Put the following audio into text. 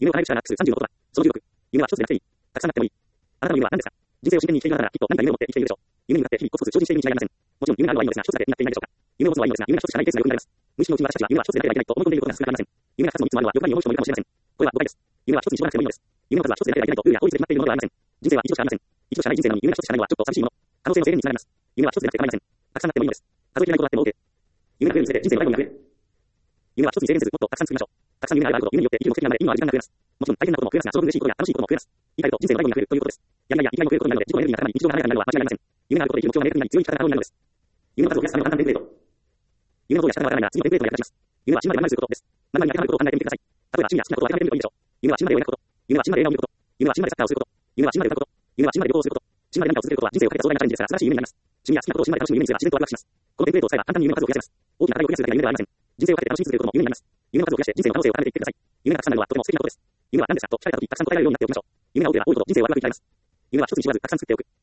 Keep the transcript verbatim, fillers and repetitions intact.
夢を叶えるシャーナックスさんじゅうのことは、そのじゅうろく。夢は一つでなくていい。たくさんあってもいい。あなたの夢は何ですか？人生を真剣に生きているのなら、きっと何か夢を持って生きているでしょう。夢に向かって日々コツコツ精進しているに違いありません。もちろん夢があるのはいいのですが、一つだけになっていないでしょうか。夢を持つのはいいのですが、夢が一つしかないケースがよく見られます。無意識のうちに私たちは夢は一つでなければいけないと思い込んでいることが少なくありません。夢が二つも三つもあるのは欲張りに思う人もいるかもしれません。これは誤解です。夢は一つに絞らなくてもいいのです。夢の数は一つでなければいけないとルールや法律で決まっているものではありません。人生は一度しかありません。一度しかない人生なのに夢が一つしかないのはちょっと寂しいもの。可能性の制限につながります。夢は一つでなくて構いません。たくさんあってもいいのです。数えきれないことがあっても OK。夢が増えるにつれて人生の迷子になる。夢は一つに制限せず、もっとたくさん作りましょう。たくさん夢があるほど夢によって生きる目的が生まれ、意味のある時間が増えます。もちろん大変なことも増えますが、その分嬉しいことや楽しいことも増えます。言い換えると人生の迷子になるということです。やりがいや生きがいを増えることになるので、自己のエネルギーが高まり、日常が華やかになるのは間違いありません。夢があることで生きる目標が明確になり、強い力が可能になるのです。夢の数を増やすための簡単テンプレート。夢のことや仕方がわからないなら、次のテンプレートを役立ちます。夢は死ぬまで我慢することです。何々に当てはまることを考えてみてください。例えば趣味や好きなことを当てはめてみるといいでしょう。夢は死ぬまで絵を描くこと。夢は死ぬまで映画を見ること。夢は死ぬまでサッカーをすること。夢は死ぬまで歌うこと。夢は死ぬまで旅行をすること。死ぬまで何かを続けることは人生をかけた壮大なチャレンジですが、素晴らしい夢になります。趣味や好きなことを死ぬまで楽しむ夢にすれば自然とワクワクします。このテンプレートを使えば簡単に夢の数を増やせます。大きな課題をクリアするだけが夢ではありません。人生をかけて楽しみ続けることも夢になります。夢の数を増やして人生の可能性を高めていってください。夢がたくさんあるのはとても素敵なことです。夢は何ですかと聞かれたとき、たくさん答えられるようになっておきましょう。夢が多ければ多いほど人生はワクワクになります。夢は一つに絞らずたくさん作っておく。